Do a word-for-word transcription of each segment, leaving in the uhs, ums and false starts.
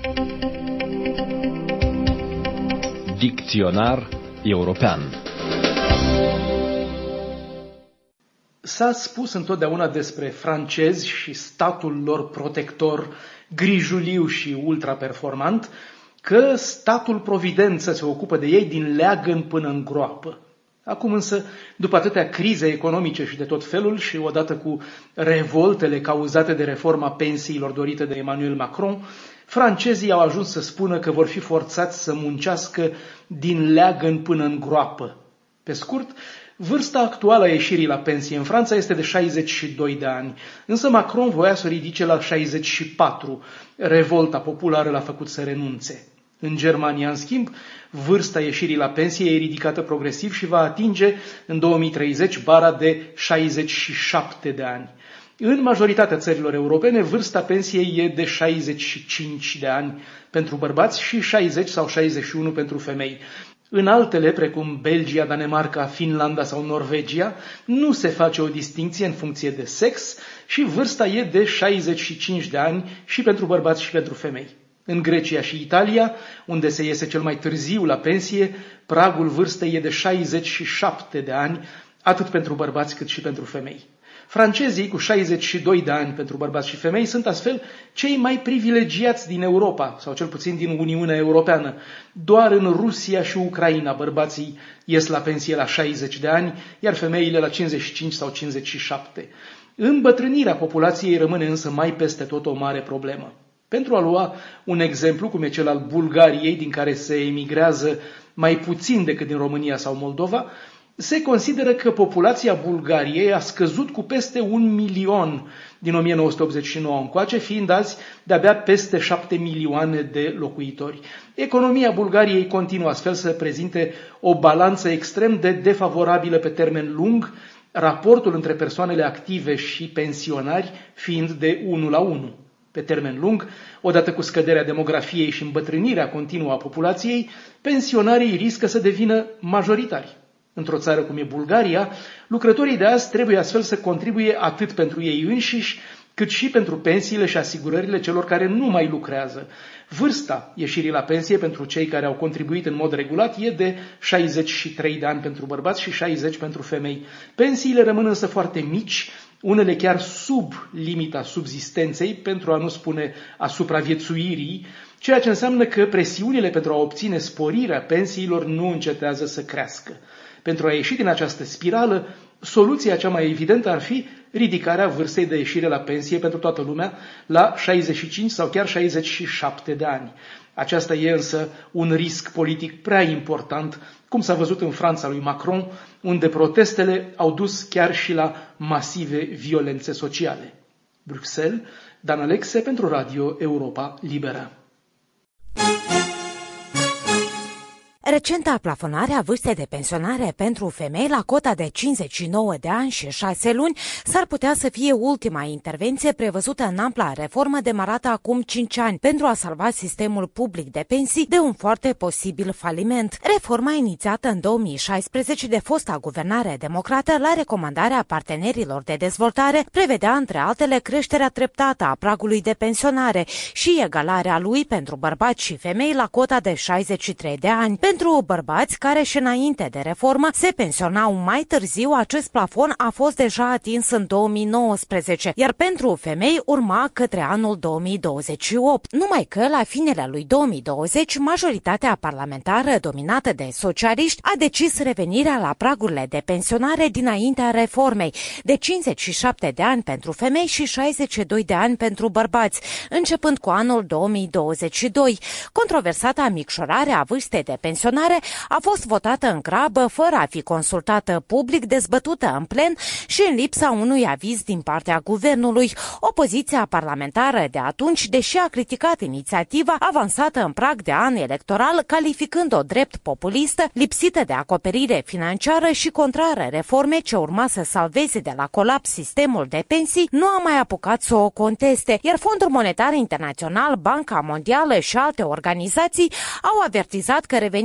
Dicționar european. S-a spus întotdeauna despre francezi și statul lor protector, grijuliu și ultraperformant, că statul providență se ocupă de ei din leagăn până în groapă. Acum însă, după atâtea crize economice și de tot felul și odată cu revoltele cauzate de reforma pensiilor dorită de Emmanuel Macron, francezii au ajuns să spună că vor fi forțați să muncească din leagăn până în groapă. Pe scurt, vârsta actuală a ieșirii la pensie în Franța este de șaizeci și doi de ani, însă Macron voia să o ridice la șaizeci și patru. Revolta populară l-a făcut să renunțe. În Germania, în schimb, vârsta ieșirii la pensie e ridicată progresiv și va atinge în două mii treizeci bara de șaizeci și șapte de ani. În majoritatea țărilor europene, vârsta pensiei e de șaizeci și cinci de ani pentru bărbați și șaizeci sau șaizeci și unu pentru femei. În altele, precum Belgia, Danemarca, Finlanda sau Norvegia, nu se face o distinție în funcție de sex și vârsta e de șaizeci și cinci de ani și pentru bărbați și pentru femei. În Grecia și Italia, unde se iese cel mai târziu la pensie, pragul vârstei e de șaizeci și șapte de ani, atât pentru bărbați cât și pentru femei. Francezii, cu șaizeci și doi de ani pentru bărbați și femei, sunt astfel cei mai privilegiați din Europa, sau cel puțin din Uniunea Europeană. Doar în Rusia și Ucraina bărbații ies la pensie la șaizeci de ani, iar femeile la cincizeci și cinci sau cincizeci și șapte. Îmbătrânirea populației rămâne însă mai peste tot o mare problemă. Pentru a lua un exemplu, cum e cel al Bulgariei, din care se emigrează mai puțin decât din România sau Moldova, se consideră că populația Bulgariei a scăzut cu peste un milion din o mie nouă sute optzeci și nouă încoace, fiind azi de-abia peste șapte milioane de locuitori. Economia Bulgariei continuă astfel să prezinte o balanță extrem de defavorabilă pe termen lung, raportul între persoanele active și pensionari fiind de unu la unu. Pe termen lung, odată cu scăderea demografiei și îmbătrânirea continuă a populației, pensionarii riscă să devină majoritari. Într-o țară cum e Bulgaria, lucrătorii de azi trebuie astfel să contribuie atât pentru ei înșiși, cât și pentru pensiile și asigurările celor care nu mai lucrează. Vârsta ieșirii la pensie pentru cei care au contribuit în mod regulat e de șaizeci și trei de ani pentru bărbați și șaizeci pentru femei. Pensiile rămân însă foarte mici, unele chiar sub limita subzistenței, pentru a nu spune a supraviețuirii, ceea ce înseamnă că presiunile pentru a obține sporirea pensiilor nu încetează să crească. Pentru a ieși din această spirală, soluția cea mai evidentă ar fi ridicarea vârstei de ieșire la pensie pentru toată lumea la șaizeci și cinci sau chiar șaizeci și șapte de ani. Aceasta e însă un risc politic prea important, cum s-a văzut în Franța lui Macron, unde protestele au dus chiar și la masive violențe sociale. Bruxelles, Dan Alexe pentru Radio Europa Liberă. Recenta plafonare a vârstei de pensionare pentru femei la cota de cincizeci și nouă de ani și șase luni s-ar putea să fie ultima intervenție prevăzută în ampla reformă demarată acum cinci ani pentru a salva sistemul public de pensii de un foarte posibil faliment. Reforma inițiată în două mii șaisprezece de fosta guvernare democrată la recomandarea partenerilor de dezvoltare prevedea între altele creșterea treptată a pragului de pensionare și egalarea lui pentru bărbați și femei la cota de șaizeci și trei de ani. Pentru bărbați care și înainte de reformă se pensionau mai târziu, acest plafon a fost deja atins în două mii nouăsprezece, iar pentru femei urma către anul două mii douăzeci și opt. Numai că la finele lui două mii douăzeci, majoritatea parlamentară dominată de socialiști a decis revenirea la pragurile de pensionare dinaintea reformei, de cincizeci și șapte de ani pentru femei și șaizeci și doi de ani pentru bărbați, începând cu anul două mii douăzeci și doi. Controversata micșorare a vârstei de pensionare a fost votată în grabă, fără a fi consultată public, dezbătută în plen și în lipsa unui aviz din partea guvernului. Opoziția parlamentară de atunci, deși a criticat inițiativa avansată în prag de an electoral, calificând-o drept populistă, lipsită de acoperire financiară și contrară reforme ce urma să salveze de la colaps sistemul de pensii, nu a mai apucat să o conteste, iar Fondul Monetar Internațional, Banca Mondială și alte organizații au avertizat că revenirea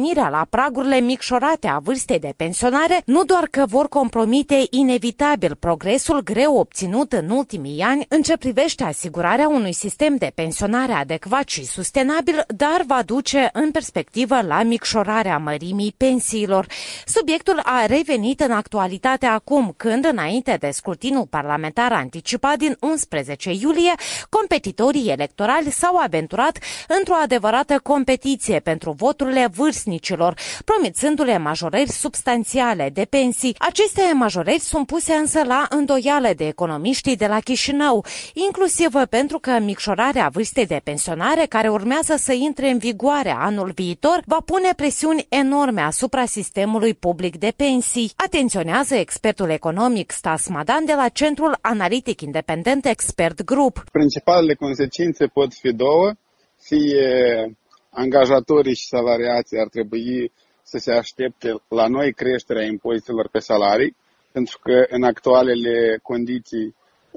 revenirea la pragurile micșorate a vârstei de pensionare nu doar că vor compromite inevitabil progresul greu obținut în ultimii ani în ce privește asigurarea unui sistem de pensionare adecvat și sustenabil, dar va duce în perspectivă la micșorarea mărimii pensiilor. Subiectul a revenit în actualitate acum, când, înainte de scrutinul parlamentar anticipat din unsprezece iulie, competitorii electorali s-au aventurat într-o adevărată competiție pentru voturile vârstnicilor, promițându-le majorări substanțiale de pensii. Aceste majorări sunt puse însă la îndoială de economiștii de la Chișinău, inclusiv pentru că micșorarea vârstei de pensionare, care urmează să intre în vigoare anul viitor, va pune presiuni enorme asupra sistemului public de pensii. Atenționează expertul economic Stas Madan de la Centrul Analitic Independent Expert Group. Principalele consecințe pot fi două. Fie angajatorii și salariații ar trebui să se aștepte la noi creșterea impozitelor pe salarii, pentru că în actualele condiții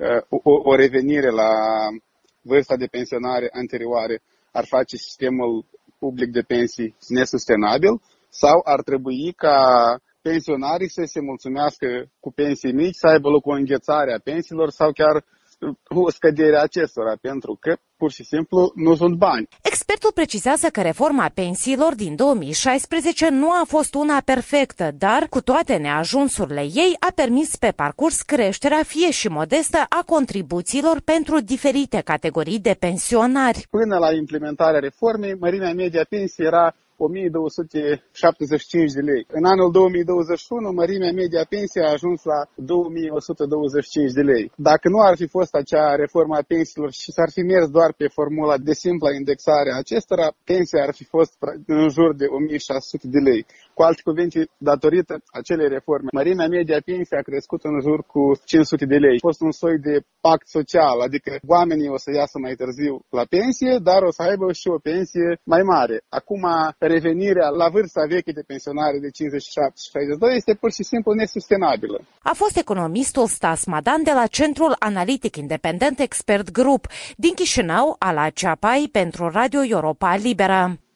o, o revenire la vârsta de pensionare anterioare ar face sistemul public de pensii nesustenabil, sau ar trebui ca pensionarii să se mulțumească cu pensii mici, să aibă loc o înghețare a pensiilor sau chiar o scădere a acestora, pentru că pur și simplu nu sunt bani. Expertul precizează că reforma pensiilor din două mii șaisprezece nu a fost una perfectă, dar cu toate neajunsurile ei a permis pe parcurs creșterea, fie și modestă, a contribuțiilor pentru diferite categorii de pensionari. Până la implementarea reformei, mărimea media pensiei era o mie două sute șaptezeci și cinci de lei. În anul două mii douăzeci și unu, mărimea media pensiei a ajuns la două mii o sută douăzeci și cinci de lei. Dacă nu ar fi fost acea reformă a pensiilor și s-ar fi mers doar pe formula de simplă indexare a acestora, pensia ar fi fost în jur de o mie șase sute de lei. Cu alte cuvinte, datorită acelei reforme, mărimea media pensiei a crescut în jur cu cinci sute de lei. A fost un soi de pact social, adică oamenii o să iasă mai târziu la pensie, dar o să aibă și o pensie mai mare. Acum, revenirea la vârsta veche de pensionare de cincizeci și șapte și șaizeci și doi este pur și simplu nesustenabilă. A fost economistul Stas Madan de la Centrul Analitic Independent Expert Group din Chișinău, Ala Ceapai, pentru Radio Europa Liberă.